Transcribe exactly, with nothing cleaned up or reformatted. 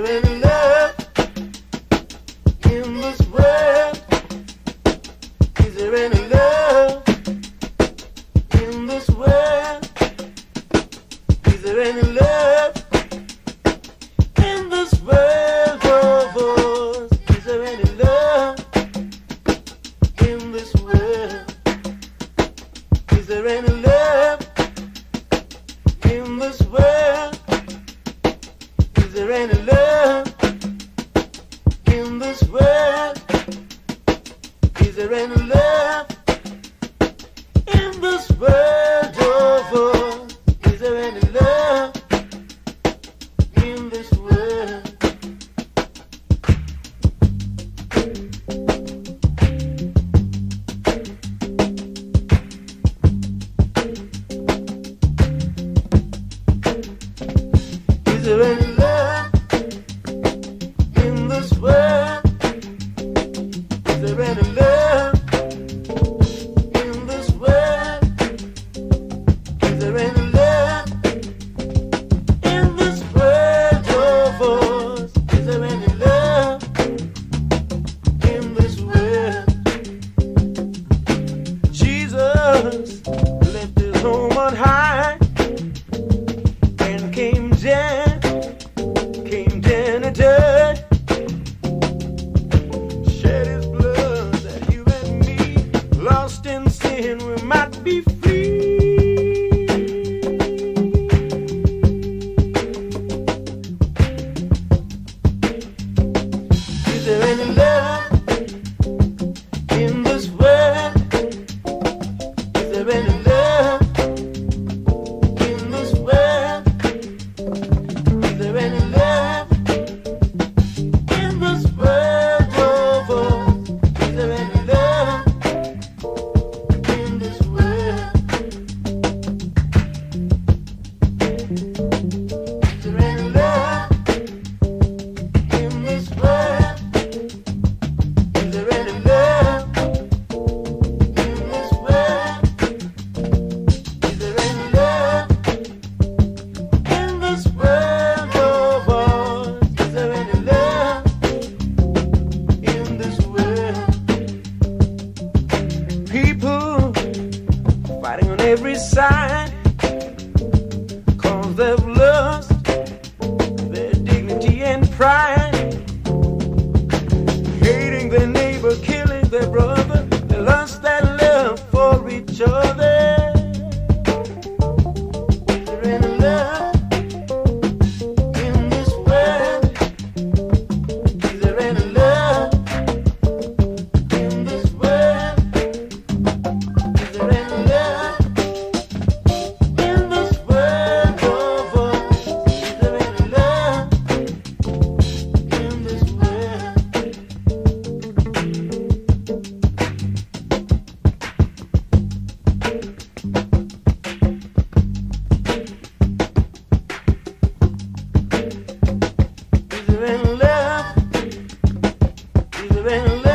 there any love in this world? Is there any love in this world? Is there any love in this world of ours? Is there any love in this world? Is there any love in this world? Is there any love in this world? Is there any love in this world of ours? Is there any love in this world? Is there any love in this world? Is there any love in this world? Is there any love in this world of ours? Is there any love in this world? Jesus left his home on high and came down, came down to dirt, shed his blood that you and me, lost in sin, we might be free. Is there any love in this world? Is there any love in this world? Is there any love in this world of ours? Is there any love in this world? Is there any love in this world? Is there any love in this world? Is there any love in this world of ours? Is there any love in this world? People fighting on every side, cause they've lost their dignity and pride, hating their neighbor, killing their brother. They lost that love for each other. Is there any love in this world? Is there any love in this world? Is there any love in this world of ours? Is there any love in this world? Is there any love? Is there any love?